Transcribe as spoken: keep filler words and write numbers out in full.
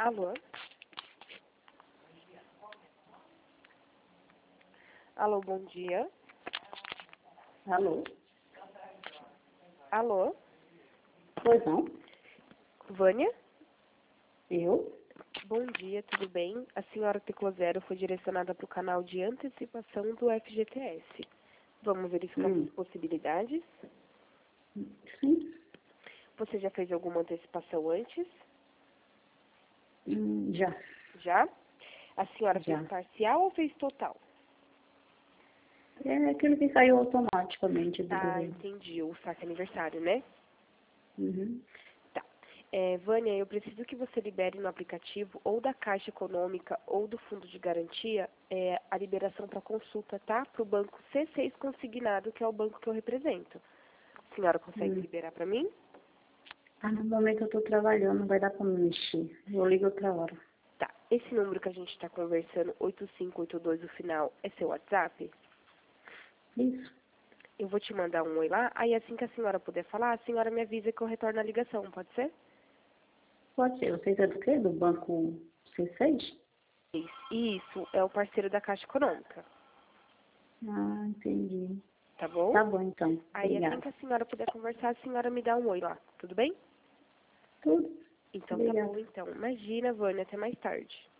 Alô? Alô, bom dia. Alô? Alô? Pois não? Vânia? Eu? Bom dia, tudo bem? A senhora Tecla Zero foi direcionada para o canal de antecipação do F G T S. Vamos verificar Hum. suas possibilidades? Sim. Você já fez alguma antecipação antes? Hum, já. Já? A senhora Já. fez parcial ou fez total? É aquele que saiu automaticamente do Ah, governo. entendi. O saque aniversário, né? Uhum. Tá. É, Vânia, eu preciso que você libere no aplicativo ou da Caixa Econômica ou do Fundo de Garantia é, a liberação para consulta, tá? Para o banco C seis Consignado, que é o banco que eu represento. A senhora consegue Hum. liberar para mim? Ah, no momento eu tô trabalhando, não vai dar pra me mexer. Eu ligo outra hora. Tá. Esse número que a gente está conversando, oito cinco oito dois, o final, é seu WhatsApp? Isso. Eu vou te mandar um oi lá, aí assim que a senhora puder falar, a senhora me avisa que eu retorno a ligação, pode ser? Pode ser. Você é do quê? Do banco C seis? Isso, Isso, é o parceiro da Caixa Econômica, Ah, entendi. tá bom? Tá bom, então. Aí assim Obrigada. que a senhora puder conversar, a senhora me dá um oi lá, tudo bem? Tudo. Então tá Obrigada. bom, então. Imagina, Vânia, até mais tarde.